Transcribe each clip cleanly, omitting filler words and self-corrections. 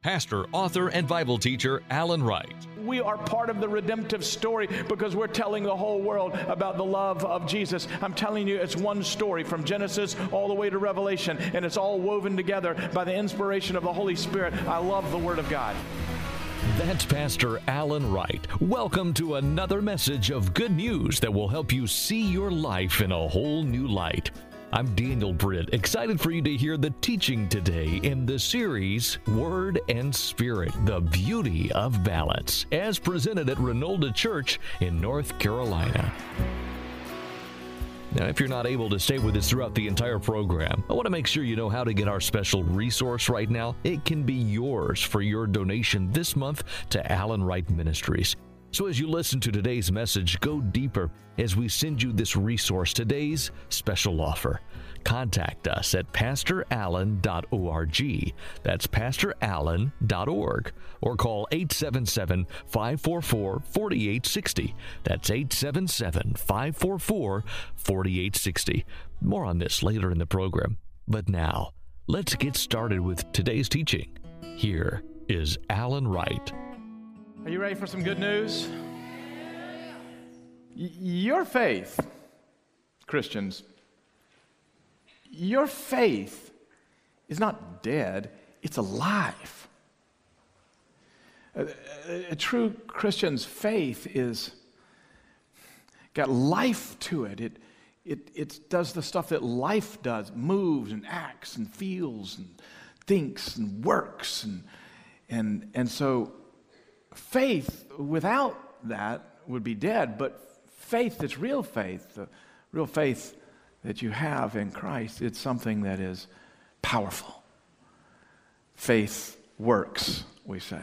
pastor, author, and Bible teacher Alan Wright. We are part of the redemptive story because we're telling the whole world about the love of Jesus. I'm telling you, it's one story from Genesis all the way to Revelation, and it's all woven together by the inspiration of the Holy Spirit. I love the Word of God. That's Pastor Alan Wright. Welcome to another message of good news that will help you see your life in a whole new light. I'm Daniel Britt, excited for you to hear the teaching today in the series Word and Spirit, the Beauty of Balance, as presented at Renolda Church in North Carolina. Now, if you're not able to stay with us throughout the entire program, I want to make sure you know how to get our special resource right now. It can be yours for your donation this month to Alan Wright Ministries. So as you listen to today's message, go deeper as we send you this resource, today's special offer. Contact us at pastorallen.org. That's pastorallen.org. Or call 877-544-4860. That's 877-544-4860. More on this later in the program. But now, let's get started with today's teaching. Here is Alan Wright. Are you ready for some good news? Your faith, Christians, your faith is not dead, it's alive. A true Christian's faith is got life to it. It does the stuff that life does, moves and acts and feels and thinks and works. And so faith without that would be dead, but faith that's real faith, the real faith that you have in Christ, it's something that is powerful. Faith works, we say.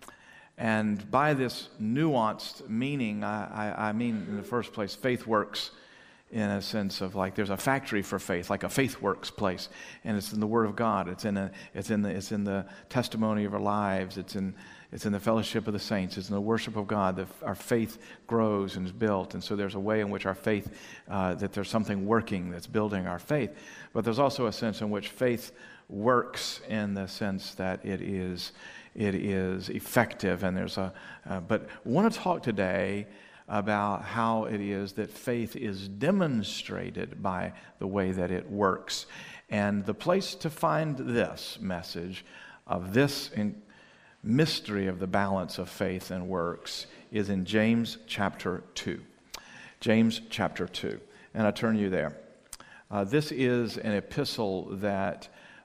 And by this nuanced meaning, I mean in the first place, faith works in a sense of like there's a factory for faith, like a faith works place, and it's in the Word of God. It's in the testimony of our lives. It's in the fellowship of the saints. It's in the worship of God that our faith grows and is built. And so there's a way in which our faith, that there's something working that's building our faith. But there's also a sense in which faith works in the sense that it is effective. And but I want to talk today about how it is that faith is demonstrated by the way that it works. And the place to find this message of this mystery of the balance of faith and works is in James chapter 2. James chapter 2. And I turn you there. This is an epistle that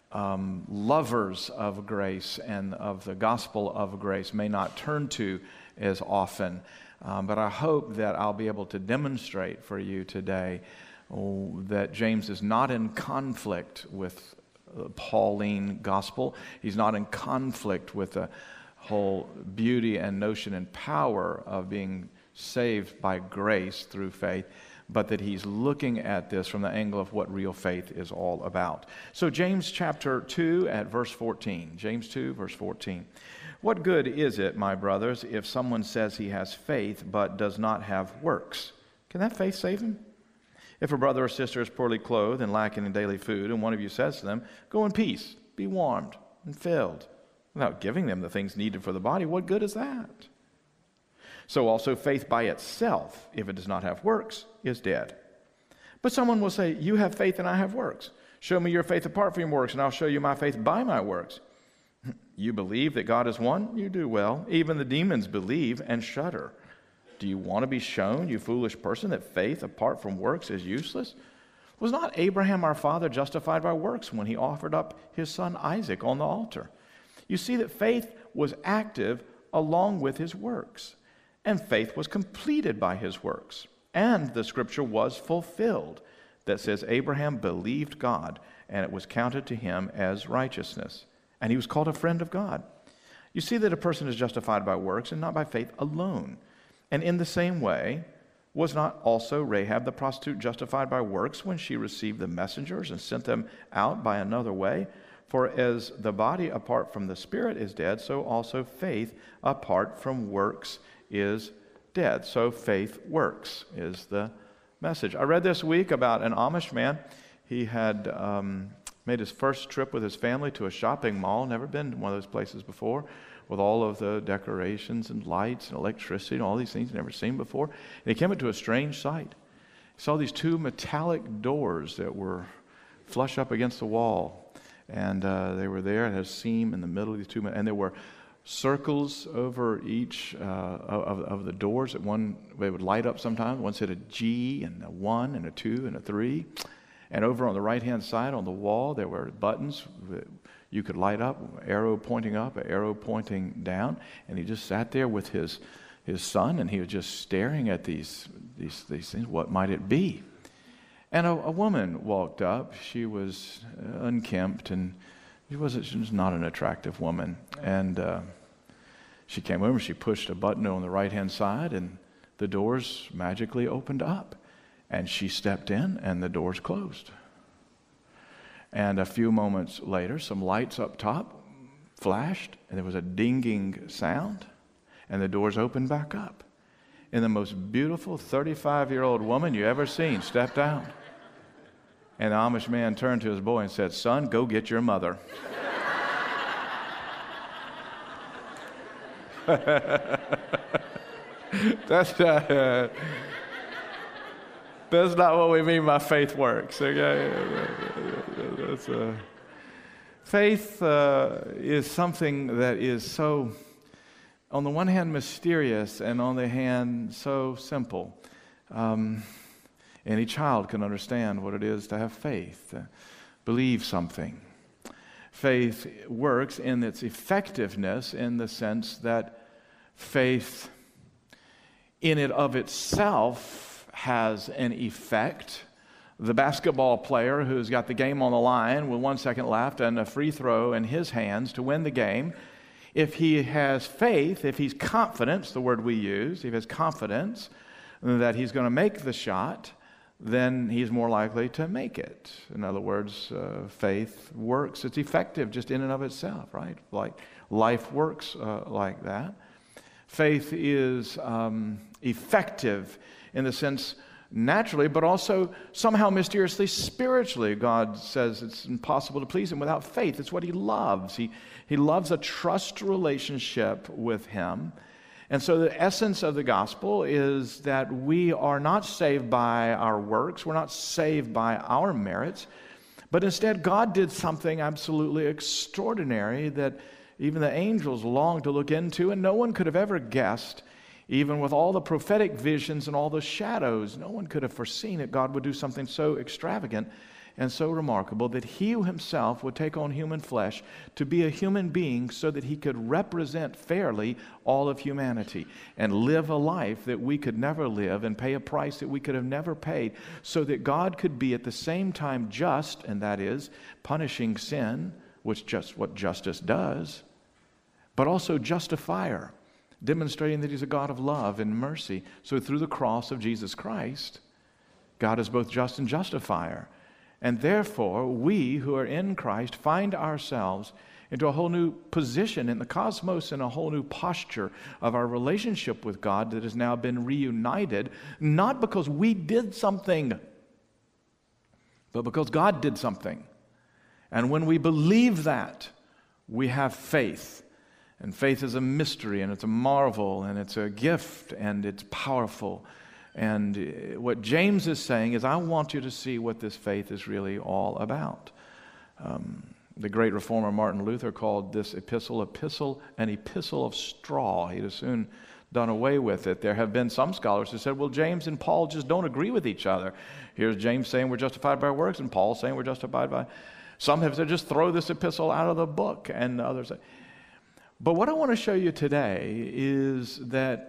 lovers of grace and of the gospel of grace may not turn to as often. But I hope that I'll be able to demonstrate for you today that James is not in conflict with Pauline gospel. He's not in conflict with the whole beauty and notion and power of being saved by grace through faith, but that he's looking at this from the angle of what real faith is all about. So James chapter 2 at verse 14. James 2 verse 14. What good is it, my brothers, if someone says he has faith but does not have works? Can that faith save him? If a brother or sister is poorly clothed and lacking in daily food, and one of you says to them, "Go in peace, be warmed and filled," without giving them the things needed for the body, what good is that? So also faith by itself, if it does not have works, is dead. But someone will say, "You have faith and I have works. Show me your faith apart from your works, and I'll show you my faith by my works." You believe that God is one? You do well. Even the demons believe and shudder. Do you want to be shown, you foolish person, that faith apart from works is useless? Was not Abraham our father justified by works when he offered up his son Isaac on the altar? You see that faith was active along with his works, and faith was completed by his works. And the scripture was fulfilled that says Abraham believed God, and it was counted to him as righteousness. And he was called a friend of God. You see that a person is justified by works and not by faith alone. And in the same way, was not also Rahab the prostitute justified by works when she received the messengers and sent them out by another way? For as the body apart from the spirit is dead, so also faith apart from works is dead. So faith works is the message. I read this week about an Amish man. He had Made his first trip with his family to a shopping mall, never been to one of those places before, with all of the decorations and lights and electricity and all these things he'd never seen before. And he came into a strange sight. He saw these two metallic doors that were flush up against the wall. And they were there, and had a seam in the middle of these two, and there were circles over each of the doors. At one, they would light up sometimes. One said a G and a 1 and a 2 and a 3. And over on the right-hand side on the wall, there were buttons that you could light up, arrow pointing up, an arrow pointing down. And he just sat there with his son, and he was just staring at these things. What might it be? And a woman walked up. She was unkempt, and she was not an attractive woman. And she came over, she pushed a button on the right-hand side, and the doors magically opened up. And she stepped in, and the doors closed. And a few moments later, some lights up top flashed, and there was a dinging sound, and the doors opened back up. And the most beautiful 35-year-old woman you ever seen stepped out. And the Amish man turned to his boy and said, "Son, go get your mother." That's not what we mean by faith works. Okay? Faith is something that is so, on the one hand, mysterious, and on the hand, so simple. Any child can understand what it is to have faith, believe something. Faith works in its effectiveness in the sense that faith in it of itself has an effect. The basketball player who's got the game on the line with 1 second left and a free throw in his hands to win the game, if he has faith, if he's confident, the word we use, if he has confidence that he's going to make the shot, then he's more likely to make it. In other words, faith works. It's effective just in and of itself, right? Like life works like that. Faith is effective in the sense naturally, but also somehow mysteriously spiritually. God says it's impossible to please him without faith. It's what he loves. He loves a trust relationship with him. And so the essence of the gospel is that we are not saved by our works. We're not saved by our merits. But instead, God did something absolutely extraordinary that even the angels longed to look into, and no one could have ever guessed. Even with all the prophetic visions and all the shadows, no one could have foreseen that God would do something so extravagant and so remarkable that he himself would take on human flesh to be a human being so that he could represent fairly all of humanity and live a life that we could never live and pay a price that we could have never paid, so that God could be at the same time just, and that is punishing sin, which just what justice does, but also justifier, demonstrating that he's a God of love and mercy. So through the cross of Jesus Christ, God is both just and justifier. And therefore, we who are in Christ find ourselves into a whole new position in the cosmos and a whole new posture of our relationship with God that has now been reunited, not because we did something, but because God did something. And when we believe that, we have faith. And faith is a mystery, and it's a marvel, and it's a gift, and it's powerful. And what James is saying is, I want you to see what this faith is really all about. The great reformer Martin Luther called this epistle an epistle of straw. He'd as soon done away with it. There have been some scholars who said, well, James and Paul just don't agree with each other. Here's James saying we're justified by works, and Paul saying we're justified by... Some have said, just throw this epistle out of the book, and others say... But what I want to show you today is that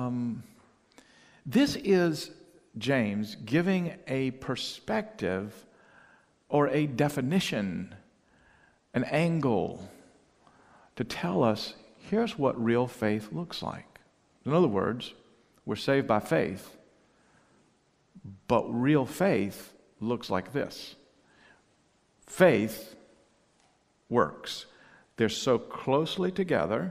this is James giving a perspective or a definition, an angle to tell us here's what real faith looks like. In other words, we're saved by faith, but real faith looks like this. Faith works. They're so closely together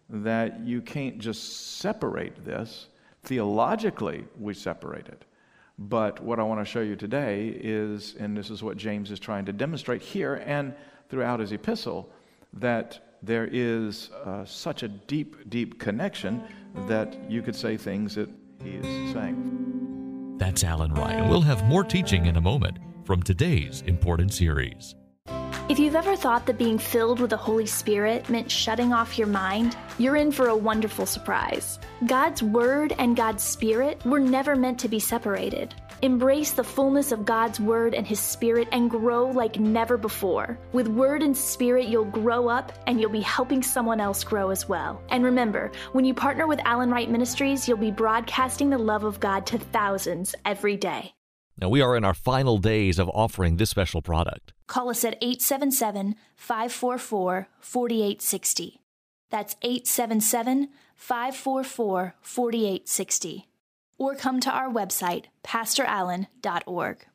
that you can't just separate this. Theologically, we separate it. But what I want to show you today is, and this is what James is trying to demonstrate here and throughout his epistle, that there is such a deep, deep connection that you could say things that he is saying. That's Alan Wright. We'll have more teaching in a moment from today's important series. If you've ever thought that being filled with the Holy Spirit meant shutting off your mind, you're in for a wonderful surprise. God's Word and God's Spirit were never meant to be separated. Embrace the fullness of God's Word and His Spirit and grow like never before. With Word and Spirit, you'll grow up and you'll be helping someone else grow as well. And remember, when you partner with Alan Wright Ministries, you'll be broadcasting the love of God to thousands every day. Now, we are in our final days of offering this special product. Call us at 877-544-4860. That's 877-544-4860. Or come to our website, pastorallen.org.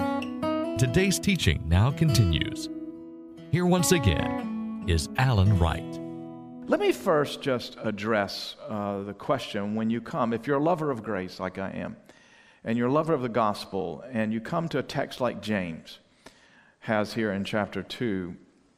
Today's teaching now continues. Here once again is Alan Wright. Let me first just address the question when you come, if you're a lover of grace like I am, and you're a lover of the gospel, and you come to a text like James has here in chapter 2,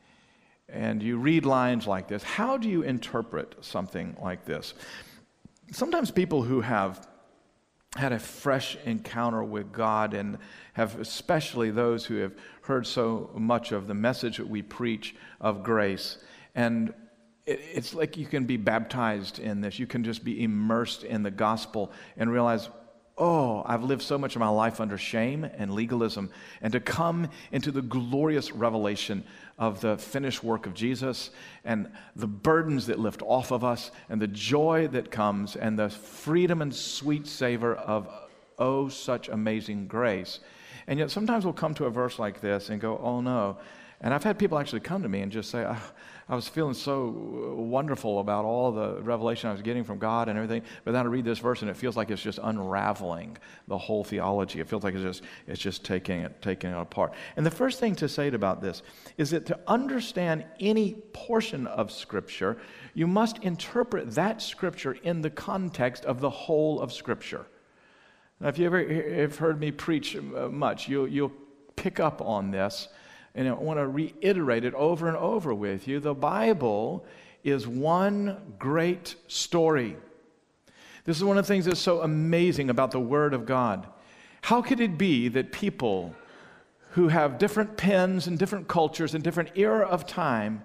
and you read lines like this, how do you interpret something like this? Sometimes people who have had a fresh encounter with God, and have, especially those who have heard so much of the message that we preach of grace, and it's like you can be baptized in this. You can just be immersed in the gospel and realize, oh, I've lived so much of my life under shame and legalism, and to come into the glorious revelation of the finished work of Jesus and the burdens that lift off of us and the joy that comes and the freedom and sweet savor of, oh, such amazing grace. And yet sometimes we'll come to a verse like this and go, oh no. And I've had people actually come to me and just say, I was feeling so wonderful about all the revelation I was getting from God and everything, but then I read this verse and it feels like it's just unraveling the whole theology. It feels like it's just taking it apart. And the first thing to say about this is that to understand any portion of Scripture, you must interpret that Scripture in the context of the whole of Scripture. Now, if you ever have heard me preach much, you'll pick up on this. And I want to reiterate it over and over with you. The Bible is one great story. This is one of the things that's so amazing about the Word of God. How could it be that people who have different pens and different cultures and different era of time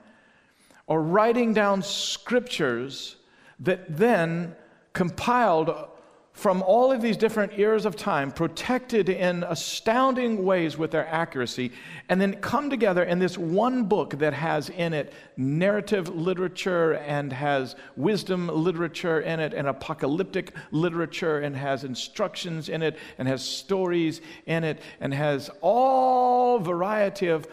are writing down scriptures that then compiled from all of these different eras of time, protected in astounding ways with their accuracy, and then come together in this one book that has in it narrative literature and has wisdom literature in it and apocalyptic literature and has instructions in it and has stories in it and has all variety of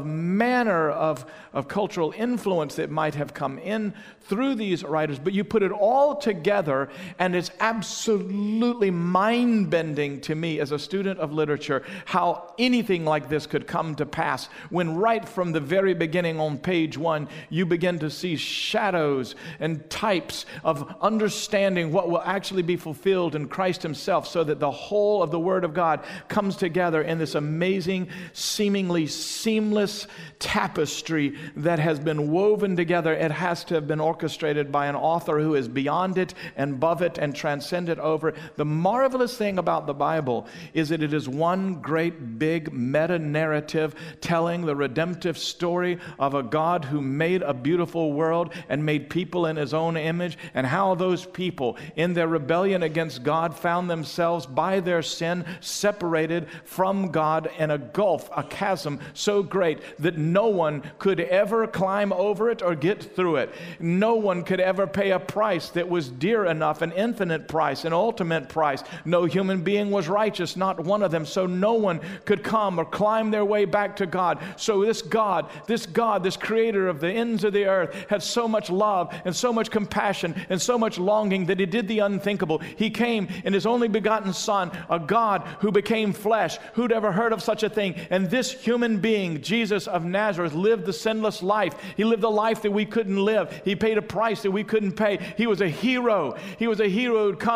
manner of cultural influence that might have come in through these writers. But you put it all together and it's absolutely mind-bending to me as a student of literature how anything like this could come to pass when right from the very beginning on page 1 you begin to see shadows and types of understanding what will actually be fulfilled in Christ Himself, so that the whole of the Word of God comes together in this amazing, seemingly seamless tapestry that has been woven together. It has to have been orchestrated by an author who is beyond it and above it and transcendent over it. The marvelous thing about the Bible is that it is one great big meta-narrative telling the redemptive story of a God who made a beautiful world and made people in His own image, and how those people in their rebellion against God found themselves by their sin separated from God in a gulf, a chasm so great that no one could ever climb over it or get through it. No one could ever pay a price that was dear enough, an infinite price, an ultimate price. No human being was righteous, not one of them, so no one could come or climb their way back to God. So this God, this creator of the ends of the earth, had so much love and so much compassion and so much longing that He did the unthinkable. He came in His only begotten Son, a God who became flesh. Who'd ever heard of such a thing? And this human being, Jesus of Nazareth, lived the sinless life. He lived a life that we couldn't live. He paid a price that we couldn't pay. He was a hero. He was a hero who'd come to rescue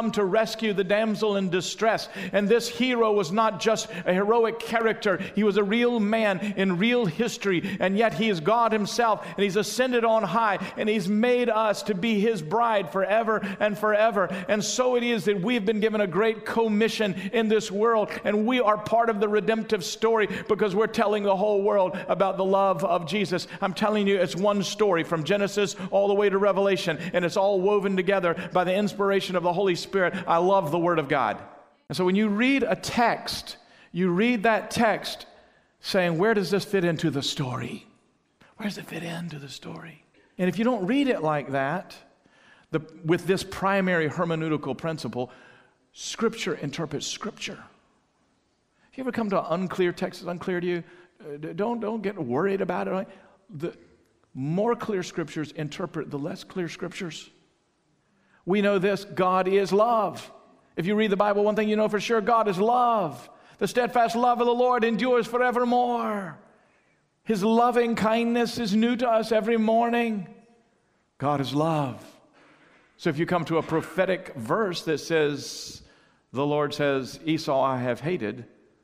rescue the damsel in distress. And this hero was not just a heroic character. He was a real man in real history. And yet he is God himself. And he's ascended on high. And he's made us to be his bride forever and forever. And so it is that we've been given a great commission in this world. And we are part of the redemptive story because we're telling the whole world about the love of Jesus. I'm telling you, it's one story from Genesis all the way to Revelation. And it's all woven together by the inspiration of the Holy Spirit. I love the Word of God. And so when you read a text, you read that text saying, where does this fit into the story? Where does it fit into the story? And if you don't read it like that, with this primary hermeneutical principle, Scripture interprets Scripture. If you ever come to an unclear text that's unclear to you, don't get worried about it. The more clear Scriptures interpret the less clear Scriptures. We know this, God is love. If you read the Bible, one thing you know for sure, God is love. The steadfast love of the Lord endures forevermore. His loving kindness is new to us every morning. God is love. So if you come to a prophetic verse that says, the Lord says, Esau I have hated,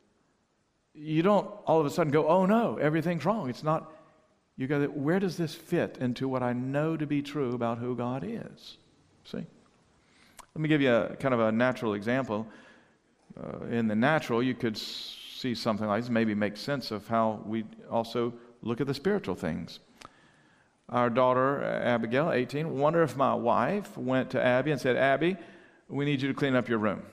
you don't all of a sudden go, oh no, everything's wrong. It's not. You go, where does this fit into what I know to be true about who God is? See? Let me give you a kind of a natural example. In the natural, you could see something like this, maybe make sense of how we also look at the spiritual things. Our daughter, Abigail, 18, wonder if my wife went to Abby and said, Abby, we need you to clean up your room.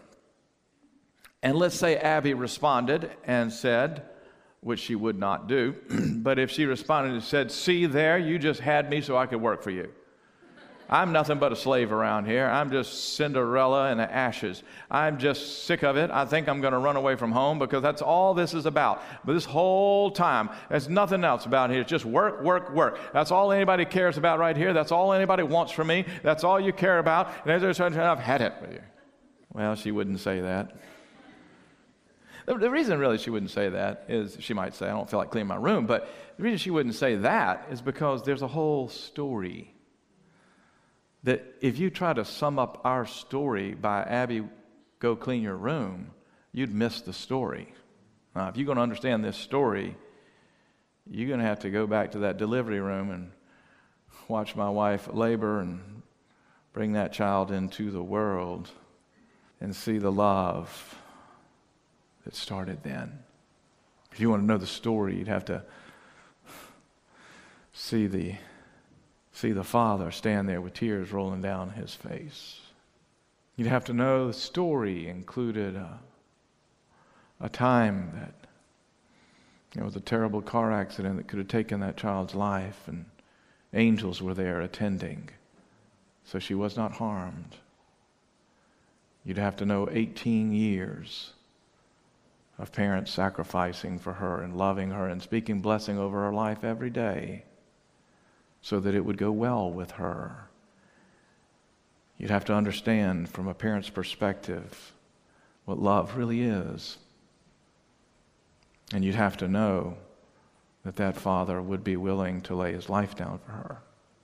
And let's say Abby responded and said, which she would not do, but if she responded and said, see there, you just had me so I could work for you. I'm nothing but a slave around here. I'm just Cinderella in the ashes. I'm just sick of it. I think I'm going to run away from home because that's all this is about. But this whole time, there's nothing else about here. It's just work, work, work. That's all anybody cares about right here. That's all anybody wants from me. That's all you care about. And I've had it with you. Well, she wouldn't say that. The reason really she wouldn't say that is she might say, I don't feel like cleaning my room. But the reason she wouldn't say that is because there's a whole story. That if you try to sum up our story by Abby, go clean your room, you'd miss the story. If you're going to understand this story, you're going to have to go back to that delivery room and watch my wife labor and bring that child into the world and see the love that started then. If you want to know the story, you'd have to see the father stand there with tears rolling down his face. You'd have to know the story included a time that there was a terrible car accident that could have taken that child's life, and angels were there attending, so she was not harmed. You'd have to know 18 years of parents sacrificing for her and loving her and speaking blessing over her life every day, so that it would go well with her. You'd have to understand from a parent's perspective what love really is. And you'd have to know that that father would be willing to lay his life down for her.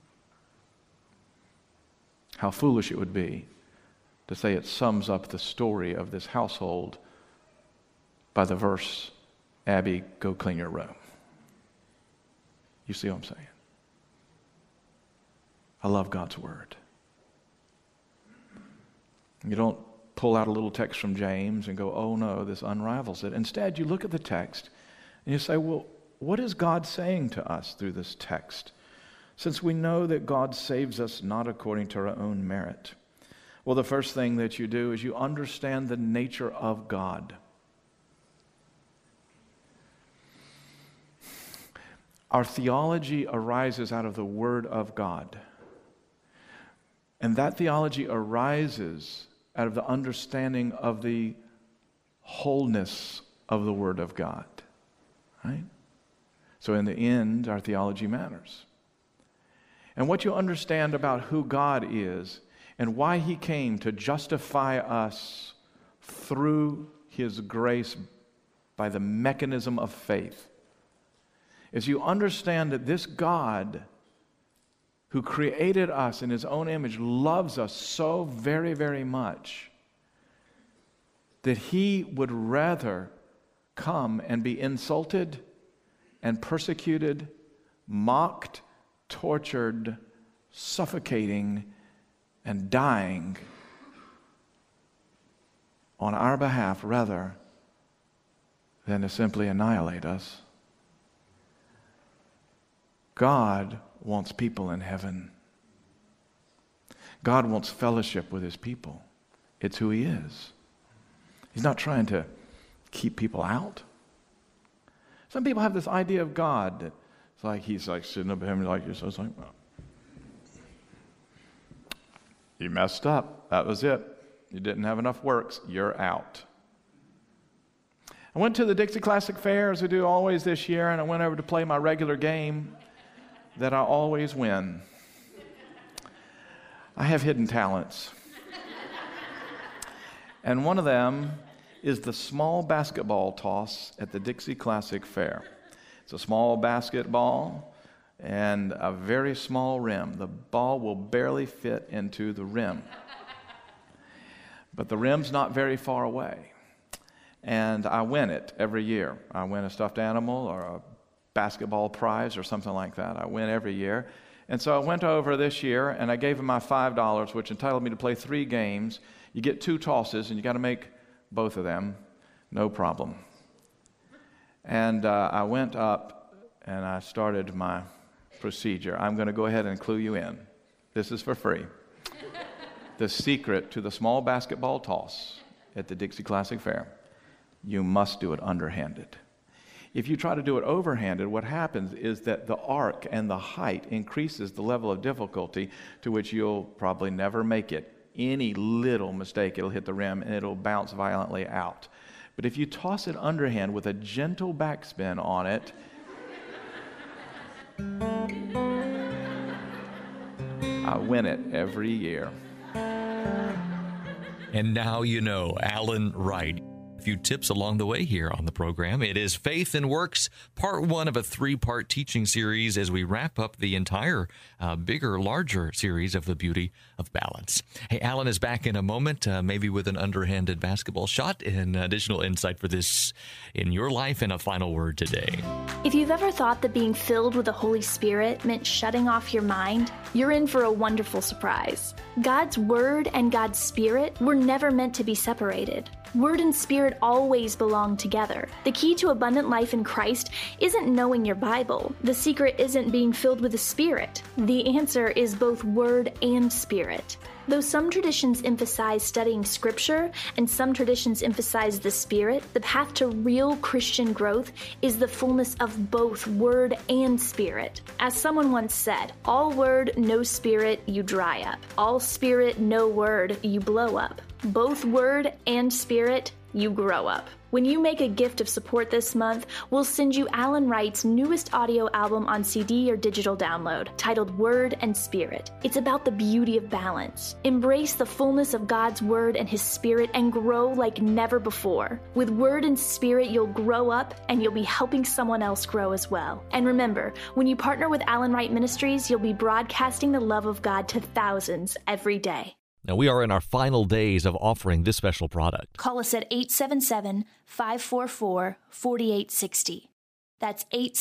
How foolish it would be to say it sums up the story of this household by the verse, Abby, go clean your room. You see what I'm saying? I love God's Word. You don't pull out a little text from James and go, oh no, this unravels it. Instead, you look at the text and you say, well, what is God saying to us through this text? Since we know that God saves us not according to our own merit. Well, the first thing that you do is you understand the nature of God. Our theology arises out of the Word of God. And that theology arises out of the understanding of the wholeness of the Word of God. Right? So in the end, our theology matters. And what you understand about who God is and why He came to justify us through His grace by the mechanism of faith is you understand that this God who created us in His own image loves us so very, very much that he would rather come and be insulted and persecuted, mocked, tortured, suffocating, and dying on our behalf rather than to simply annihilate us. God wants people in heaven. God wants fellowship with his people. It's who he is. He's not trying to keep people out. Some people have this idea of God that it's like he's like sitting up here like this. It's like, well, you messed up. That was it. You didn't have enough works. You're out. I went to the Dixie Classic Fair, as we do always this year, and I went over to play my regular game that I always win. I have hidden talents. And one of them is the small basketball toss at the Dixie Classic Fair. It's a small basketball and a very small rim. The ball will barely fit into the rim. But the rim's not very far away. And I win it every year. I win a stuffed animal or a basketball prize or something like that. I win every year. And so I went over this year and I gave him my $5, which entitled me to play 3 games. You get 2 tosses and you got to make both of them. No problem. And I went up and I started my procedure. I'm going to go ahead and clue you in. This is for free. The secret to the small basketball toss at the Dixie Classic Fair: you must do it underhanded. If you try to do it overhanded, what happens is that the arc and the height increases the level of difficulty to which you'll probably never make it. Any little mistake, it'll hit the rim and it'll bounce violently out. But if you toss it underhand with a gentle backspin on it, I win it every year. And now you know Alan Wright. A few tips along the way here on the program. It is Faith and Works, part 1 of a 3-part teaching series as we wrap up the entire bigger, larger series of the beauty of balance. Hey, Alan is back in a moment, maybe with an underhanded basketball shot and additional insight for this in your life and a final word today. If you've ever thought that being filled with the Holy Spirit meant shutting off your mind, you're in for a wonderful surprise. God's Word and God's Spirit were never meant to be separated. Word and Spirit always belong together. The key to abundant life in Christ isn't knowing your Bible. The secret isn't being filled with the Spirit. The answer is both Word and Spirit. Though some traditions emphasize studying Scripture and some traditions emphasize the Spirit, the path to real Christian growth is the fullness of both Word and Spirit. As someone once said, all Word, no Spirit, you dry up. All Spirit, no Word, you blow up. Both Word and Spirit, you grow up. When you make a gift of support this month, we'll send you Alan Wright's newest audio album on CD or digital download, titled Word and Spirit. It's about the beauty of balance. Embrace the fullness of God's Word and His Spirit and grow like never before. With Word and Spirit, you'll grow up and you'll be helping someone else grow as well. And remember, when you partner with Alan Wright Ministries, you'll be broadcasting the love of God to thousands every day. Now, we are in our final days of offering this special product. Call us at 877-544-4860. That's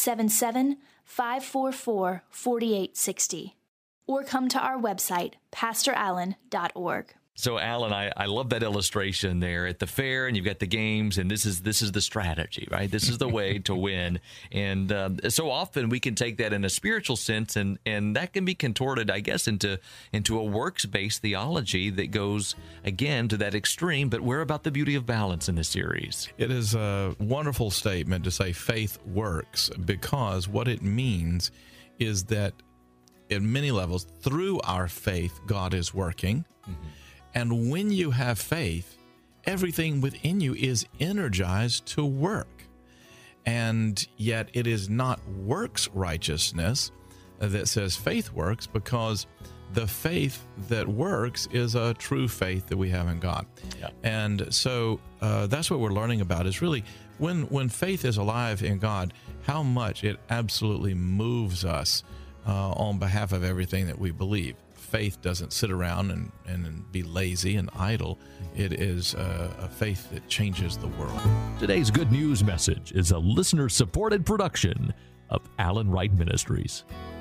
877-544-4860. Or come to our website, pastorallen.org. So, Alan, I love that illustration there at the fair, and you've got the games, and this is the strategy, right? This is the way to win. And so often we can take that in a spiritual sense, and that can be contorted, I guess, into a works-based theology that goes, again, to that extreme. But we're about the beauty of balance in this series. It is a wonderful statement to say faith works, because what it means is that in many levels, through our faith, God is working. Mm-hmm. And when you have faith, everything within you is energized to work. And yet it is not works righteousness that says faith works, because the faith that works is a true faith that we have in God. Yeah. And so that's what we're learning about, is really when faith is alive in God, how much it absolutely moves us on behalf of everything that we believe. faith doesn't sit around and be lazy and idle. It is a faith that changes the world. Today's Good News message is a listener-supported production of Alan Wright Ministries.